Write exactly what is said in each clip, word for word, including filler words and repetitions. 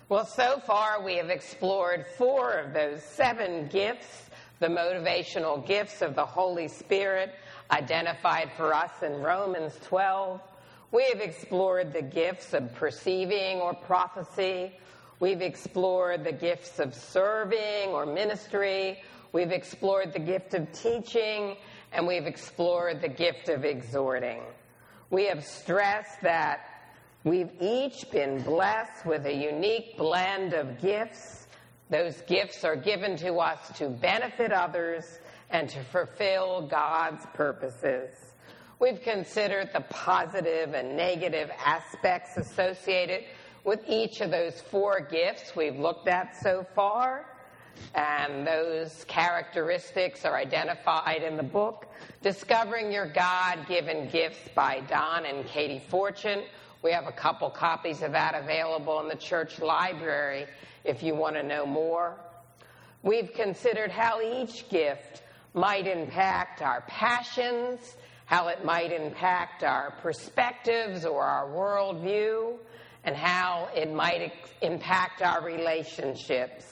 Well, so far we have explored four of those seven gifts, the motivational gifts of the Holy Spirit identified for us in Romans twelve. We have explored the gifts of perceiving or prophecy. We've explored the gifts of serving or ministry. We've explored the gift of teaching, and we've explored the gift of exhorting. We have stressed that we've each been blessed with a unique blend of gifts. Those gifts are given to us to benefit others and to fulfill God's purposes. We've considered the positive and negative aspects associated with each of those four gifts we've looked at so far. And those characteristics are identified in the book, Discovering Your God-Given Gifts by Don and Katie Fortune. We have a couple copies of that available in the church library if you want to know more. We've considered how each gift might impact our passions, how it might impact our perspectives or our worldview, and how it might impact our relationships.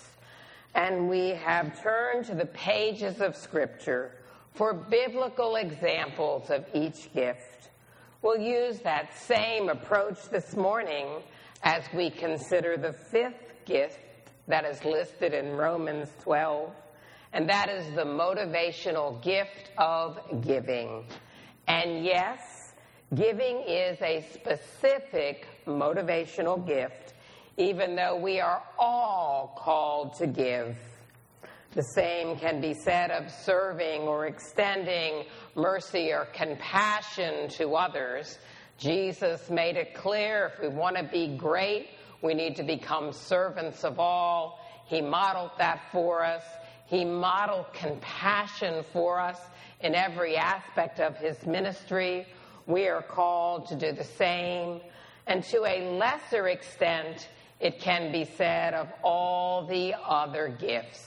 And we have turned to the pages of Scripture for biblical examples of each gift. We'll use that same approach this morning as we consider the fifth gift that is listed in Romans twelve, and that is the motivational gift of giving. And yes, giving is a specific motivational gift, even though we are all called to give. The same can be said of serving or extending mercy or compassion to others. Jesus made it clear if we want to be great, we need to become servants of all. He modeled that for us. He modeled compassion for us in every aspect of his ministry. We are called to do the same. And to a lesser extent, it can be said of all the other gifts.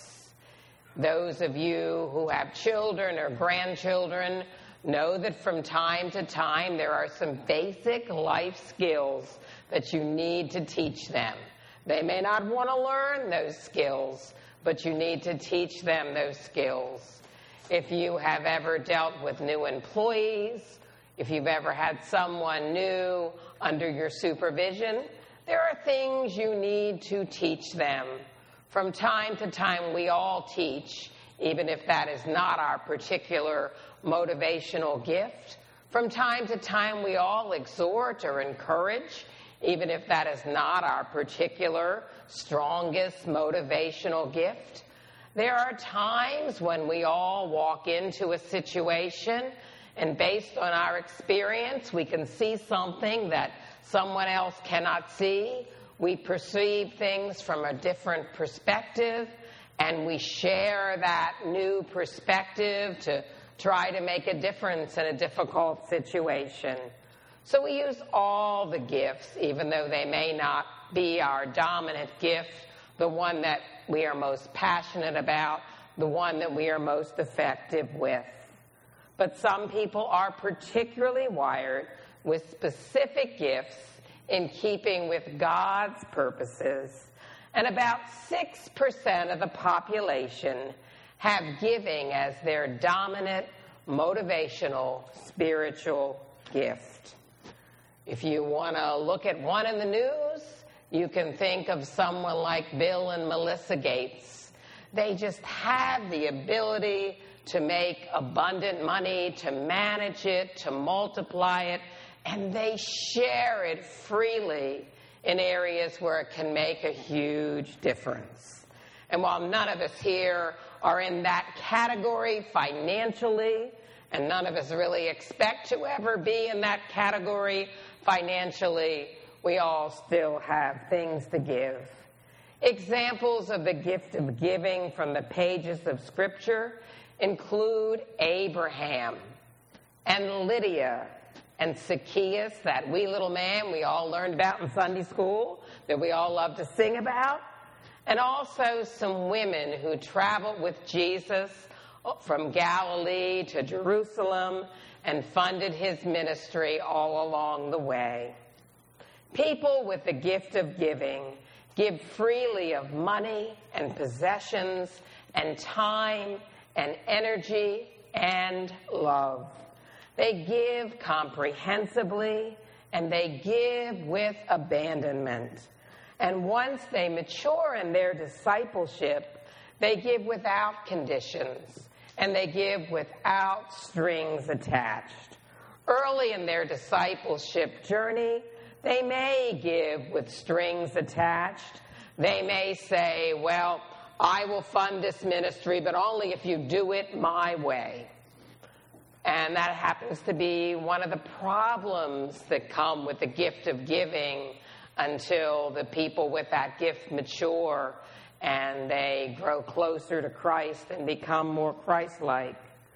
Those of you who have children or grandchildren know that from time to time there are some basic life skills that you need to teach them. They may not want to learn those skills, but you need to teach them those skills. If you have ever dealt with new employees, if you've ever had someone new under your supervision, there are things you need to teach them. From time to time, we all teach, even if that is not our particular motivational gift. From time to time, we all exhort or encourage, even if that is not our particular strongest motivational gift. There are times when we all walk into a situation, and based on our experience, we can see something that someone else cannot see. We perceive things from a different perspective, and we share that new perspective to try to make a difference in a difficult situation. So we use all the gifts, even though they may not be our dominant gift, the one that we are most passionate about, the one that we are most effective with. But some people are particularly wired with specific gifts in keeping with God's purposes. And about six percent of the population have giving as their dominant, motivational, spiritual gift. If you want to look at one in the news, you can think of someone like Bill and Melissa Gates. They just have the ability to make abundant money, to manage it, to multiply it, and they share it freely in areas where it can make a huge difference. And while none of us here are in that category financially, and none of us really expect to ever be in that category financially, we all still have things to give. Examples of the gift of giving from the pages of Scripture include Abraham and Lydia and Zacchaeus, that wee little man we all learned about in Sunday school, that we all love to sing about, and also some women who traveled with Jesus from Galilee to Jerusalem and funded his ministry all along the way. People with the gift of giving give freely of money and possessions and time and energy and love. They give comprehensively, and they give with abandonment. And once they mature in their discipleship, they give without conditions, and they give without strings attached. Early in their discipleship journey, they may give with strings attached. They may say, well, I will fund this ministry, but only if you do it my way. And that happens to be one of the problems that come with the gift of giving until the people with that gift mature and they grow closer to Christ and become more Christ-like.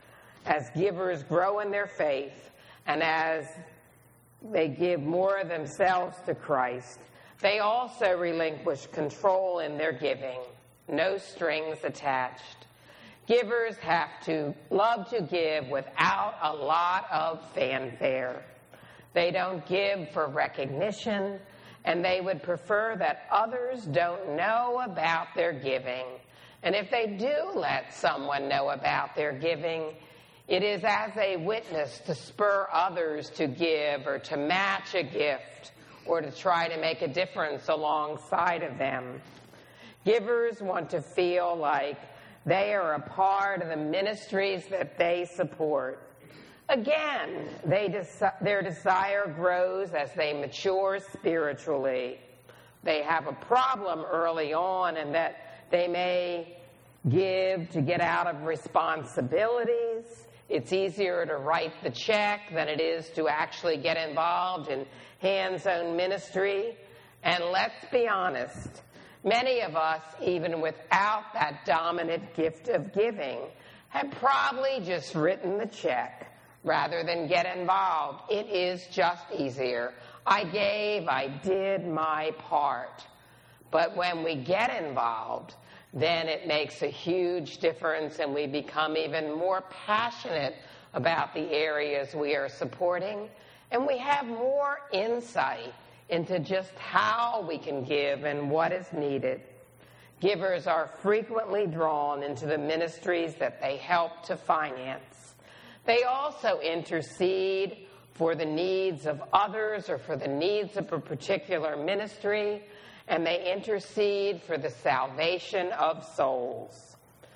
As givers grow in their faith and as they give more of themselves to Christ, they also relinquish control in their giving. No strings attached. Givers have to love to give without a lot of fanfare. They don't give for recognition, and they would prefer that others don't know about their giving. And if they do let someone know about their giving, it is as a witness to spur others to give or to match a gift or to try to make a difference alongside of them. Givers want to feel like they are a part of the ministries that they support. Again, they desi- their desire grows as they mature spiritually. They have a problem early on in that they may give to get out of responsibilities. It's easier to write the check than it is to actually get involved in hands-on ministry. And let's be honest, many of us, even without that dominant gift of giving, have probably just written the check rather than get involved. It is just easier. I gave, I did my part. But when we get involved, then it makes a huge difference and we become even more passionate about the areas we are supporting, and we have more insight into just how we can give and what is needed. Givers are frequently drawn into the ministries that they help to finance. They also intercede for the needs of others or for the needs of a particular ministry, and they intercede for the salvation of souls.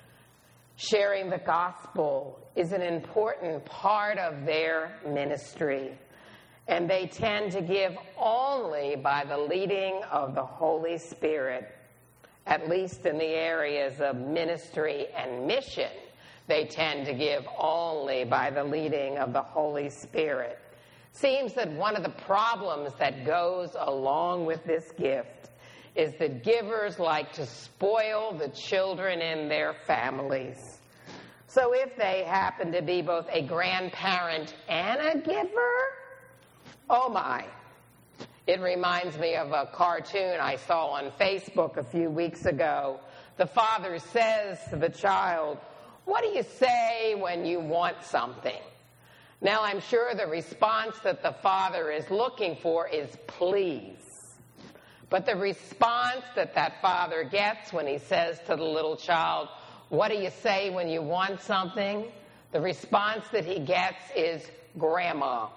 Sharing the gospel is an important part of their ministry, and they tend to give only by the leading of the Holy Spirit, at least in the areas of ministry and mission. They tend to give only by the leading of the Holy Spirit. Seems that one of the problems that goes along with this gift is that givers like to spoil the children in their families. So if they happen to be both a grandparent and a giver, oh my. It reminds me of a cartoon I saw on Facebook a few weeks ago. The father says to the child, "What do you say when you want something?" Now, I'm sure the response that the father is looking for is please. But the response that that father gets when he says to the little child, "What do you say when you want something?" The response that he gets is grandma.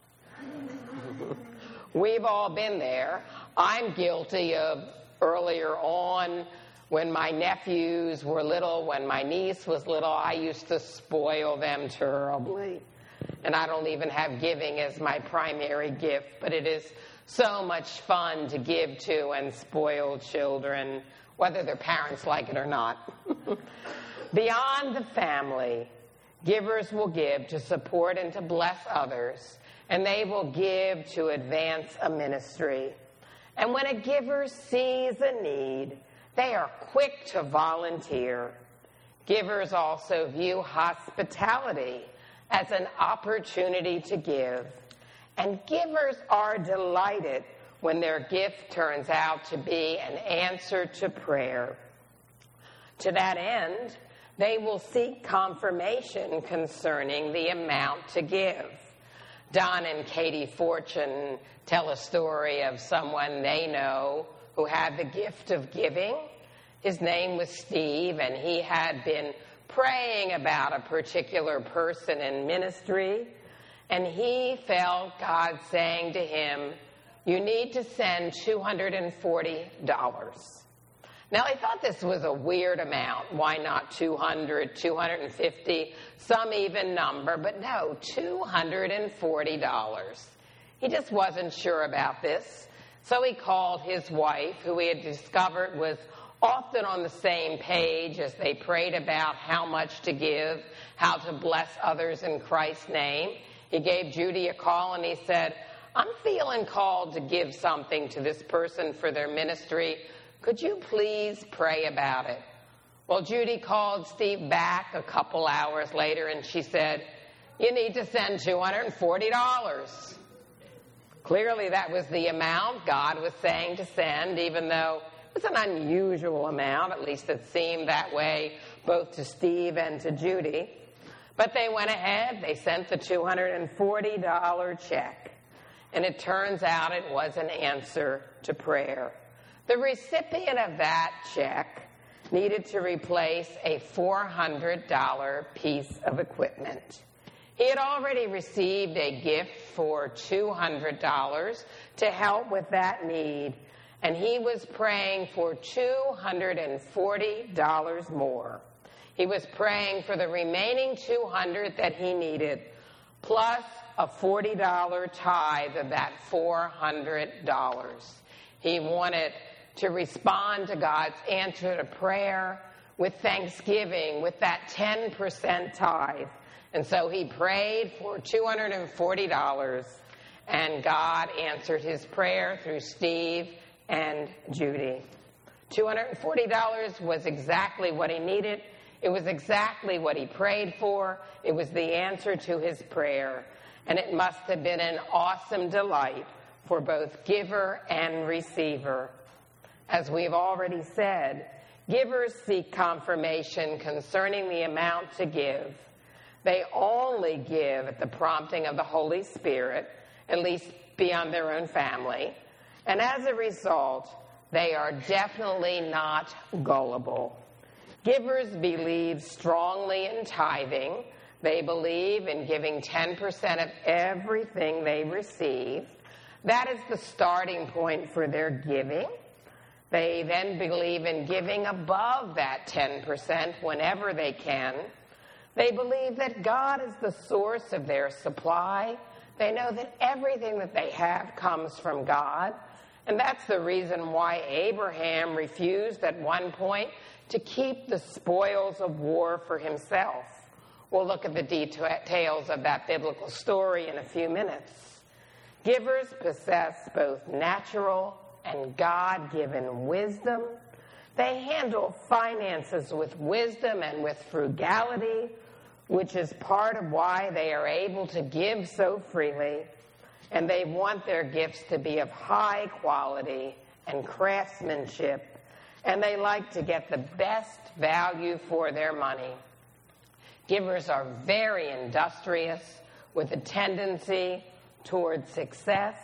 We've all been there. I'm guilty of earlier on when my nephews were little, when my niece was little, I used to spoil them terribly. And I don't even have giving as my primary gift, but it is so much fun to give to and spoil children, whether their parents like it or not. Beyond the family, givers will give to support and to bless others, and they will give to advance a ministry. And when a giver sees a need, they are quick to volunteer. Givers also view hospitality as an opportunity to give. And givers are delighted when their gift turns out to be an answer to prayer. To that end, they will seek confirmation concerning the amount to give. Don and Katie Fortune tell a story of someone they know who had the gift of giving. His name was Steve, and he had been praying about a particular person in ministry, and he felt God saying to him, "You need to send two hundred forty dollars. Now, I thought this was a weird amount. Why not two hundred, two hundred fifty, some even number? But no, two hundred forty dollars. He just wasn't sure about this. So he called his wife, who he had discovered was often on the same page as they prayed about how much to give, how to bless others in Christ's name. He gave Judy a call and he said, "I'm feeling called to give something to this person for their ministry. Could you please pray about it?" Well, Judy called Steve back a couple hours later and she said, "You need to send two hundred forty dollars. Clearly that was the amount God was saying to send, even though it was an unusual amount. At least it seemed that way both to Steve and to Judy. But they went ahead, they sent the two hundred forty dollars check. And it turns out it was an answer to prayer. The recipient of that check needed to replace a four hundred dollars piece of equipment. He had already received a gift for two hundred dollars to help with that need, and he was praying for two hundred forty dollars more. He was praying for the remaining two hundred dollars that he needed, plus a forty dollars tithe of that four hundred dollars. He wanted to respond to God's answer to prayer with thanksgiving, with that ten percent tithe. And so he prayed for two hundred forty dollars, and God answered his prayer through Steve and Judy. two hundred forty dollars was exactly what he needed. It was exactly what he prayed for. It was the answer to his prayer. And it must have been an awesome delight for both giver and receiver. As we've already said, givers seek confirmation concerning the amount to give. They only give at the prompting of the Holy Spirit, at least beyond their own family. And as a result, they are definitely not gullible. Givers believe strongly in tithing. They believe in giving ten percent of everything they receive. That is the starting point for their giving. They then believe in giving above that ten percent whenever they can. They believe that God is the source of their supply. They know that everything that they have comes from God. And that's the reason why Abraham refused at one point to keep the spoils of war for himself. We'll look at the details of that biblical story in a few minutes. Givers possess both natural and God-given wisdom. They handle finances with wisdom and with frugality, which is part of why they are able to give so freely. And they want their gifts to be of high quality and craftsmanship, and they like to get the best value for their money. Givers are very industrious, with a tendency toward success,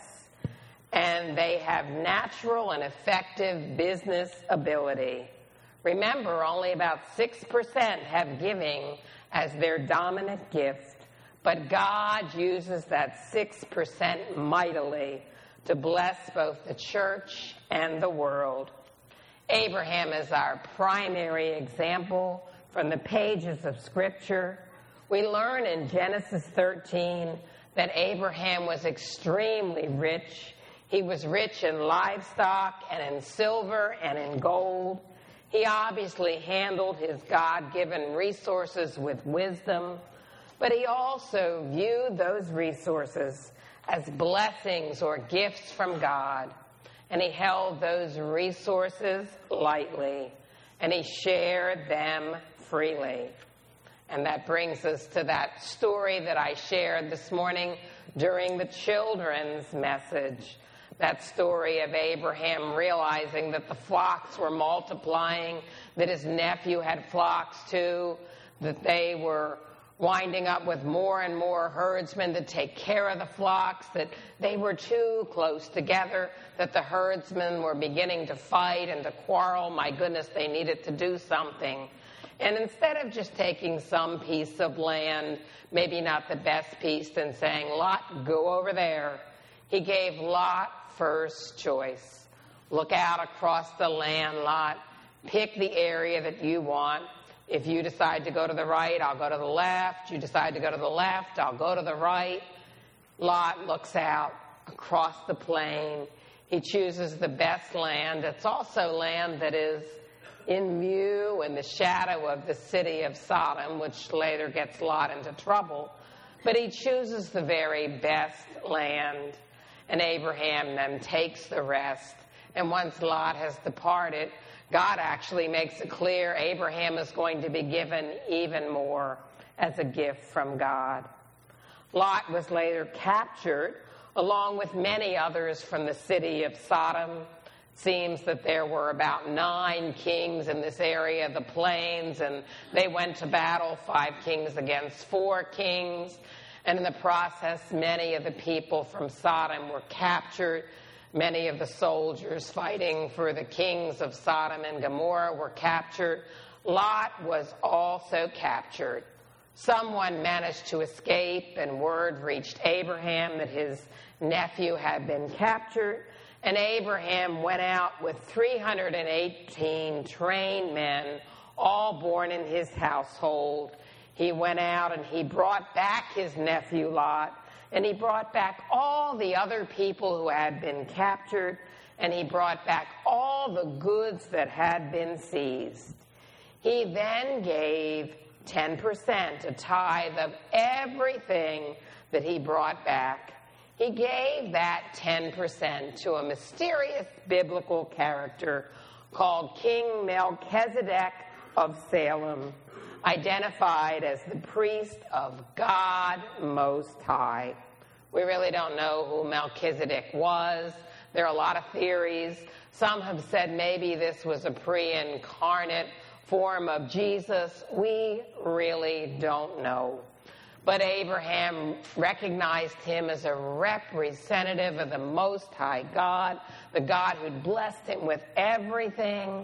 and they have natural and effective business ability. Remember, only about six percent have giving as their dominant gift, but God uses that six percent mightily to bless both the church and the world. Abraham is our primary example from the pages of Scripture. We learn in Genesis thirteen that Abraham was extremely rich. He was rich in livestock and in silver and in gold. He obviously handled his God-given resources with wisdom, but he also viewed those resources as blessings or gifts from God, and he held those resources lightly, and he shared them freely. And that brings us to that story that I shared this morning during the children's message. That story of Abraham realizing that the flocks were multiplying, that his nephew had flocks too, that they were winding up with more and more herdsmen to take care of the flocks, that they were too close together, that the herdsmen were beginning to fight and to quarrel. My goodness, they needed to do something. And instead of just taking some piece of land, maybe not the best piece, and saying, Lot, go over there, he gave Lot first choice. Look out across the land, Lot. Pick the area that you want. If you decide to go to the right, I'll go to the left. You decide to go to the left, I'll go to the right. Lot looks out across the plain. He chooses the best land. It's also land that is in view in the shadow of the city of Sodom, which later gets Lot into trouble. But he chooses the very best land. And Abraham then takes the rest. And once Lot has departed, God actually makes it clear Abraham is going to be given even more as a gift from God. Lot was later captured, along with many others from the city of Sodom. It seems that there were about nine kings in this area of the plains, and they went to battle, five kings against four kings. And in the process, many of the people from Sodom were captured. Many of the soldiers fighting for the kings of Sodom and Gomorrah were captured. Lot was also captured. Someone managed to escape, and word reached Abraham that his nephew had been captured. And Abraham went out with three hundred eighteen trained men, all born in his household. He went out and he brought back his nephew Lot. And he brought back all the other people who had been captured, and he brought back all the goods that had been seized. He then gave ten percent, a tithe of everything that he brought back. He gave that ten percent to a mysterious biblical character called King Melchizedek of Salem, identified as the priest of God Most High. We really don't know who Melchizedek was. There are a lot of theories. Some have said maybe this was a pre-incarnate form of Jesus. We really don't know. But Abraham recognized him as a representative of the Most High God, the God who'd blessed him with everything.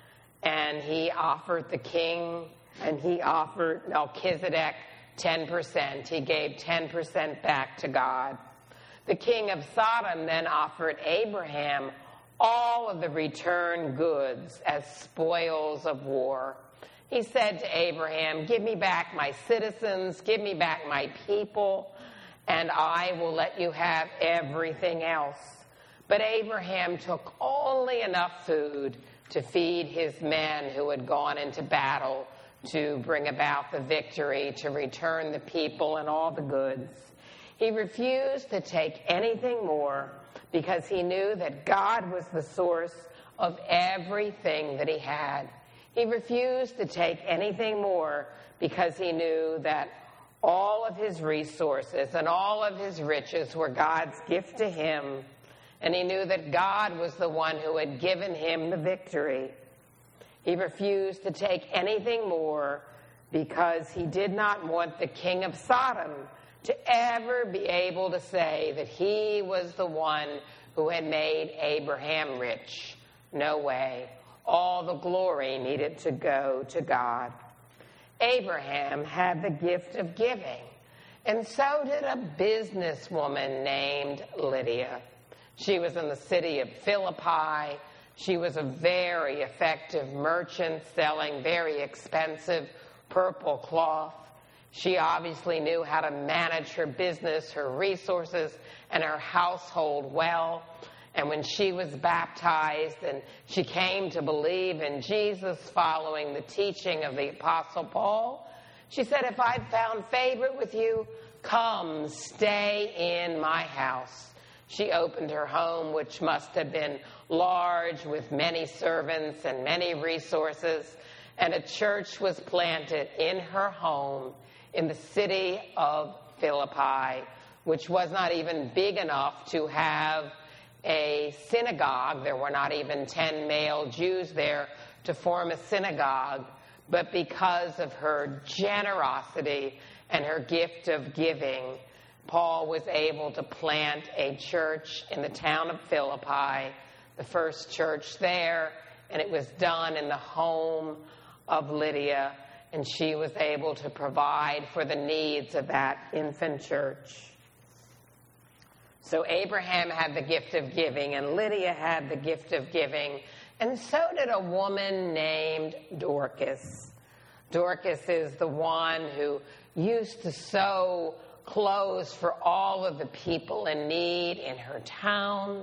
And he offered the king, and he offered Melchizedek ten percent. He gave ten percent back to God. The king of Sodom then offered Abraham all of the returned goods as spoils of war. He said to Abraham, give me back my citizens, give me back my people, and I will let you have everything else. But Abraham took only enough food to feed his men who had gone into battle to bring about the victory, to return the people and all the goods. He refused to take anything more because he knew that God was the source of everything that he had. He refused to take anything more because he knew that all of his resources and all of his riches were God's gift to him, and he knew that God was the one who had given him the victory. He refused to take anything more because he did not want the king of Sodom to ever be able to say that he was the one who had made Abraham rich. No way. All the glory needed to go to God. Abraham had the gift of giving, and so did a businesswoman named Lydia. She was in the city of Philippi. She was a very effective merchant selling very expensive purple cloth. She obviously knew how to manage her business, her resources, and her household well. And when she was baptized and she came to believe in Jesus following the teaching of the Apostle Paul, she said, if I've found favor with you, come stay in my house. She opened her home, which must have been large, with many servants and many resources, and a church was planted in her home in the city of Philippi, which was not even big enough to have a synagogue. There were not even ten male Jews there to form a synagogue, but because of her generosity and her gift of giving, Paul was able to plant a church in the town of Philippi, the first church there, and it was done in the home of Lydia, and she was able to provide for the needs of that infant church. So Abraham had the gift of giving, and Lydia had the gift of giving, and so did a woman named Dorcas. Dorcas is the one who used to sew clothes for all of the people in need in her town.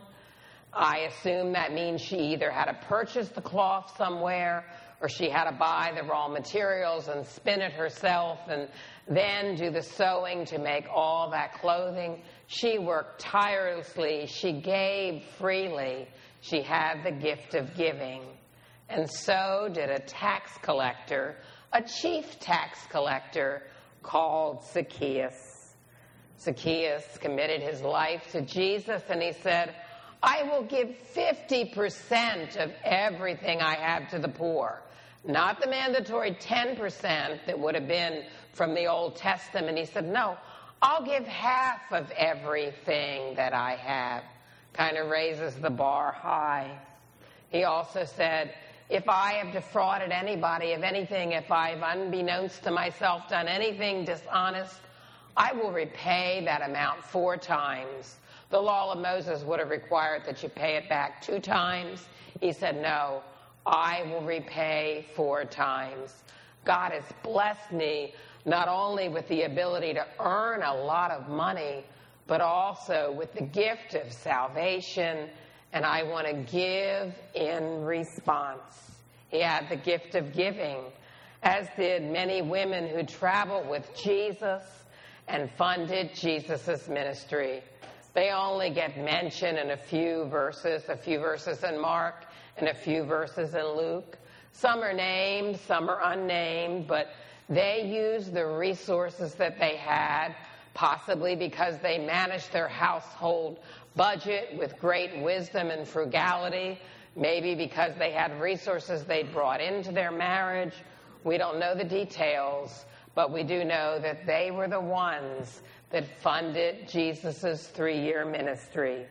I assume that means she either had to purchase the cloth somewhere or she had to buy the raw materials and spin it herself and then do the sewing to make all that clothing. She worked tirelessly. She gave freely. She had the gift of giving. And so did a tax collector, a chief tax collector called Zacchaeus. Zacchaeus committed his life to Jesus, and he said, I will give fifty percent of everything I have to the poor. Not the mandatory ten percent that would have been from the Old Testament. He said, no, I'll give half of everything that I have. Kind of raises the bar high. He also said, if I have defrauded anybody of anything, if I've unbeknownst to myself done anything dishonest, I will repay that amount four times. The law of Moses would have required that you pay it back two times. He said, no, I will repay four times. God has blessed me not only with the ability to earn a lot of money, but also with the gift of salvation, and I want to give in response. He had the gift of giving, as did many women who traveled with Jesus and funded Jesus' ministry. They only get mentioned in a few verses, a few verses in Mark and a few verses in Luke. Some are named, some are unnamed, but they used the resources that they had, possibly because they managed their household budget with great wisdom and frugality, maybe because they had resources they'd brought into their marriage. We don't know the details, but we do know that they were the ones that funded Jesus' three-year ministry.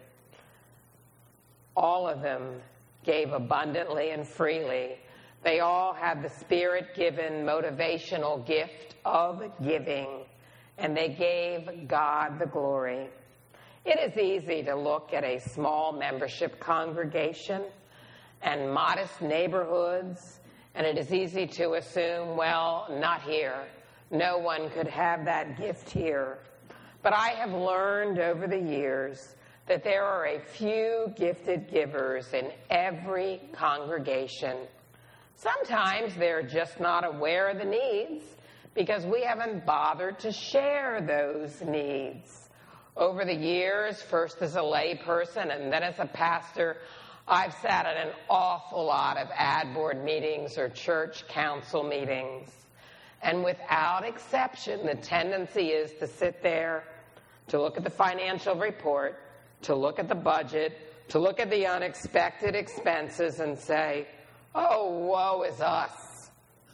All of them gave abundantly and freely. They all had the Spirit-given motivational gift of giving, and they gave God the glory. It is easy to look at a small membership congregation and modest neighborhoods, and it is easy to assume, well, not here. No one could have that gift here. But I have learned over the years that there are a few gifted givers in every congregation. Sometimes they're just not aware of the needs because we haven't bothered to share those needs. Over the years, first as a lay person and then as a pastor, I've sat at an awful lot of ad board meetings or church council meetings. And without exception, the tendency is to sit there, to look at the financial report, to look at the budget, to look at the unexpected expenses and say, oh, woe is us.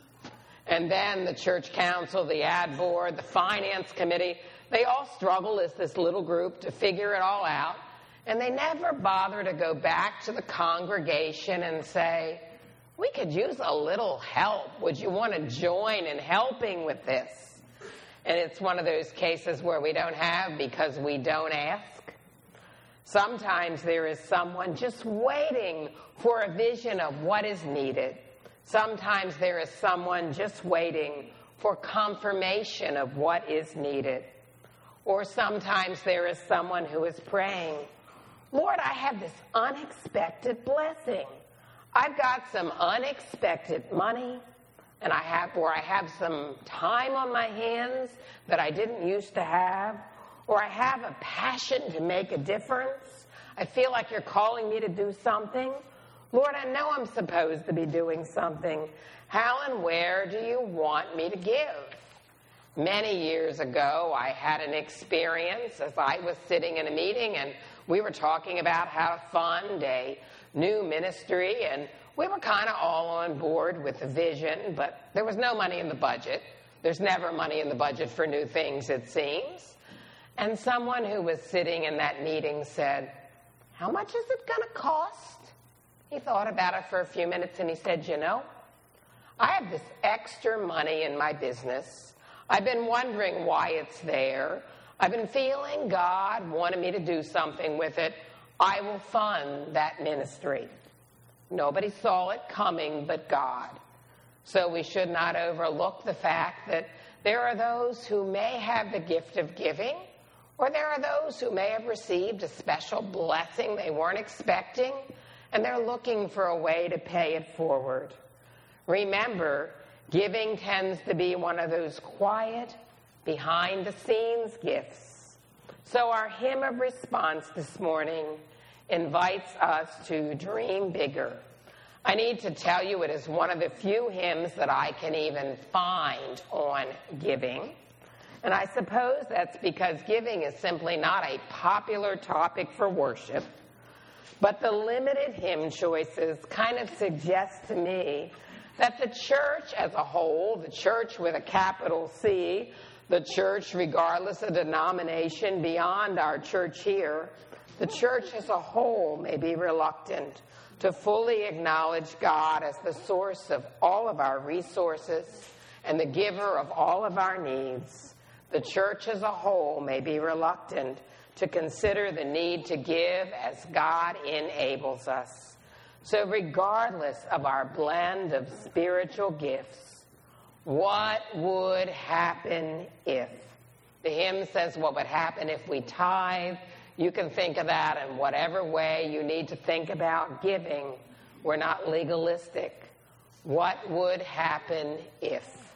And then the church council, the ad board, the finance committee, they all struggle as this little group to figure it all out. And they never bother to go back to the congregation and say, we could use a little help. Would you want to join in helping with this? And it's one of those cases where we don't have because we don't ask. Sometimes there is someone just waiting for a vision of what is needed. Sometimes there is someone just waiting for confirmation of what is needed. Or sometimes there is someone who is praying, Lord, I have this unexpected blessing. I've got some unexpected money, and I have, or I have some time on my hands that I didn't used to have, or I have a passion to make a difference. I feel like you're calling me to do something. Lord, I know I'm supposed to be doing something. How and where do you want me to give? Many years ago, I had an experience as I was sitting in a meeting, and we were talking about how to fund a new ministry, and we were kind of all on board with the vision, but there was no money in the budget. There's never money in the budget for new things, it seems. And someone who was sitting in that meeting said, "How much is it going to cost?" He thought about it for a few minutes and he said, "You know, I have this extra money in my business. I've been wondering why it's there. I've been feeling God wanted me to do something with it. I will fund that ministry." Nobody saw it coming but God. So we should not overlook the fact that there are those who may have the gift of giving, or there are those who may have received a special blessing they weren't expecting, and they're looking for a way to pay it forward. Remember, giving tends to be one of those quiet, behind-the-scenes gifts. So our hymn of response this morning invites us to dream bigger. I need to tell you it is one of the few hymns that I can even find on giving. And I suppose that's because giving is simply not a popular topic for worship. But the limited hymn choices kind of suggest to me that the church as a whole, the church with a capital C, the church regardless of denomination beyond our church here, the church as a whole may be reluctant to fully acknowledge God as the source of all of our resources and the giver of all of our needs. The church as a whole may be reluctant to consider the need to give as God enables us. So regardless of our blend of spiritual gifts, what would happen if? The hymn says, what would happen if we tithe? You can think of that in whatever way you need to think about giving. We're not legalistic. What would happen if?